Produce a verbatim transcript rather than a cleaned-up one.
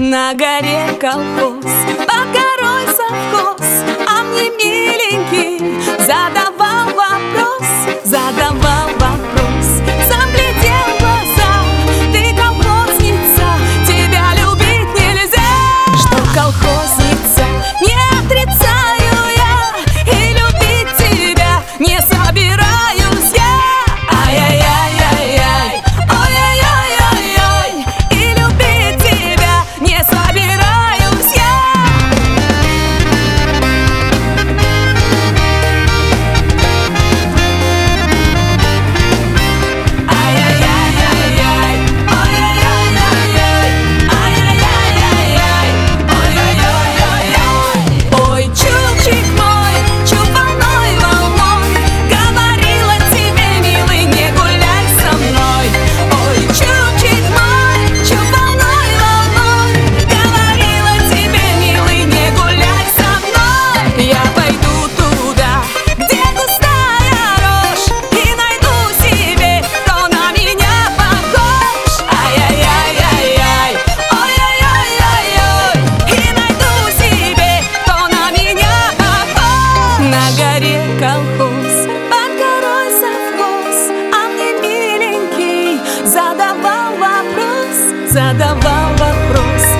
На горе колхоз, под горой совхоз, а мне миленький задавал вопрос, задавал вопрос, сам глядел в глаза. Ты колхозница, тебя любить нельзя. Что колхозница, не отрицаю я, и любить тебя не собираюсь я. Ай-яй-яй-яй-яй, ой-яй-яй-яй-яй, и любить тебя не собираюсь я. Ай-яй-яй-яй-яй, ой-яй-яй-яй-яй, ай-яй-яй-яй-яй, ой-яй-яй-яй-яй. Ой, чубчик мой, чуб волной, волной, говорила тебе, милый, не гуляй со мной. Ой, чубчик мой, чуб волной, волной, говорила тебе, милый, не гуляй со мной. Я пойду туда, где густая рожь, и найду себе, кто на меня похож. Ай-яй-яй-яй-яй, ой-яй-яй-яй-яй, и найду себе, кто на меня похож. На горе колхоз, под горой совхоз, а мне миленький задавал вопрос, задавал вопрос.